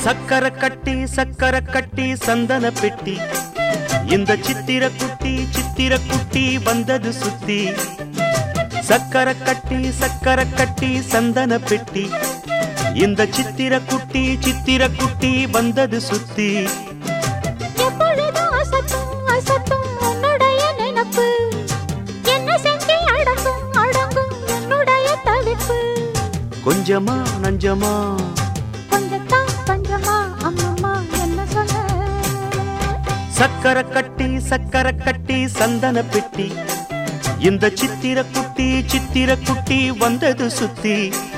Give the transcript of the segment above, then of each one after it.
சக்கர கட்டி சந்தன பெட்டி இந்த சித்திர குட்டி வந்தது சுத்தி சக்கர கட்டி சந்தன பெட்டி இந்த சித்திர குட்டி வந்தது சுத்தி எப்பொழுதும் அசத்தும் உன்னுடைய நினைப்பு என்ன செஞ்சு அடங்கும் என்னுடைய தவிப்பு கொஞ்சமா நஞ்சமா கொஞ்சத்தான் பஞ்சமா அம்மம்மா என்ன சொல்ல சக்கர கட்டி சந்தன பெட்டி இந்த சித்திர குட்டி வந்தது சுத்தி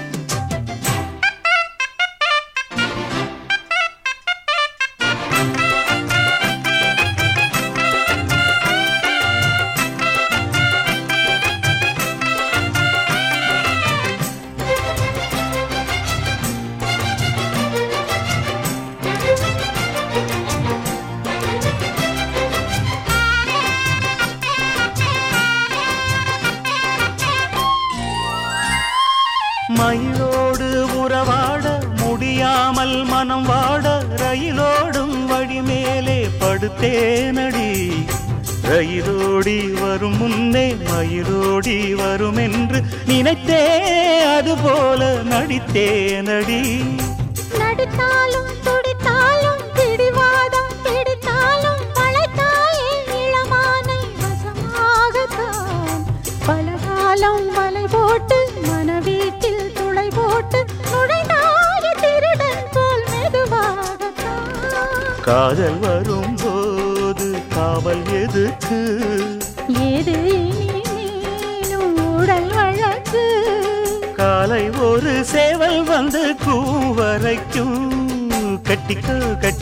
மயிலோடு உறவாட முடியாமல் மனம் வாட ரயிலோடும் வழி மேலே படுத்தேனடி ரயிலோடி வரும் முன்னே மயிலோடி வரும் என்று நினைத்தே அதுபோல நடித்தேனடி நடித்தாலும் துடித்தாலும் பிடிவாதம் பிடித்தாலும் வளைத்தாயே இளமானை வசமாகத்தான் பலகாலம் வலை போட்டு மனவீட்டில் துளை போட்டு நுழைந்தாய திருடன் போல் மெதுவாகத்தான் காதல் வரும்போது காவல் எதுக்கு ஏது நீனும் உடல் வழக்கு காலை ஒரு சேவல் வந்து கூவரைக்கும் கட்டிக்கோ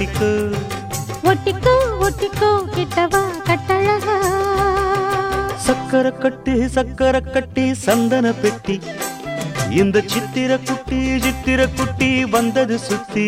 ஒட்டிக்கோ கிட்டவா கட்டழகா சக்கர கட்டி சந்தன பெட்டி இந்த சித்திர குட்டி வந்தது சுத்தி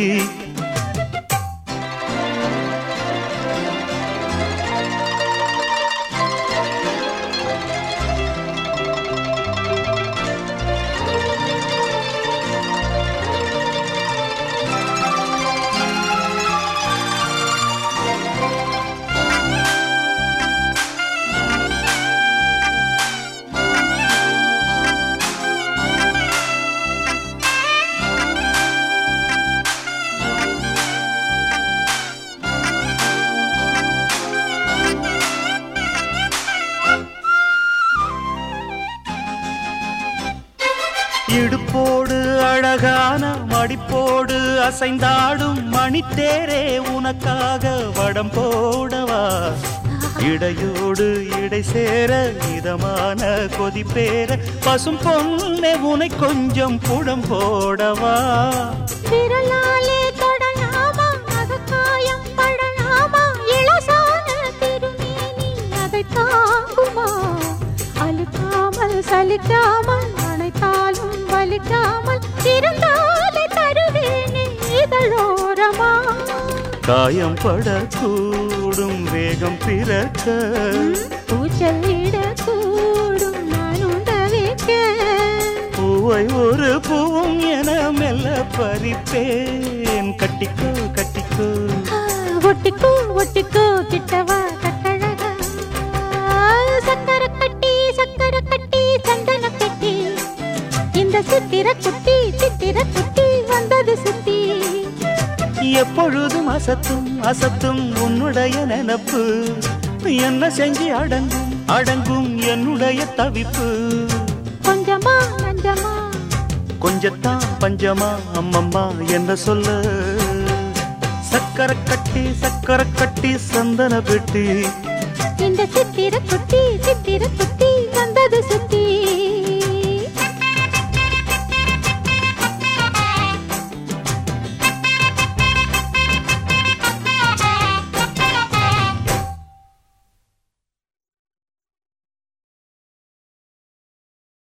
இடுப்போடு அழகான மடிப்போடு அசைந்தாடும் மணித்தேரே உனக்காக வடம் போடவா இடையோடு இடை சேர இதமான கொதிப்பேர பசும் பொண்ணே உனை கொஞ்சம் புடம் போடவா விரலாலே தொடலாமா அகக்காயம் படலாமா இளசான திருமேனி அதை தாங்குமா அழுக்காமல் சலிக்காமல் அணைத்தாலும் வலிக்காமல் இருந்தாலே தருவேனே இதழோரமா காயம் படக்கூடும் வேகம் பிறக்க பூச்சலிடக்கூடும் நானும் தவிக்க பூவை ஒரு பூவும் என மெல்ல பறிப்பேன் கட்டிக்கோ ஒட்டிக்கோ கிட்டவா கட்டழகா சக்கர கட்டி சந்தன பெட்டி இந்த சித்திர குட்டி வந்தது சுத்தி எப்பொழுதும் அசத்தும் உன்னுடைய நினப்பு என்ன செஞ்சு அடங்கும் என்னுடைய தவிப்பு கொஞ்சமா நஞ்சமா கொஞ்சத்தான் பஞ்சமா அம்மம்மா என்ன சொல்ல சக்கர கட்டி சந்தன பெட்டி இந்த சித்திர குட்டி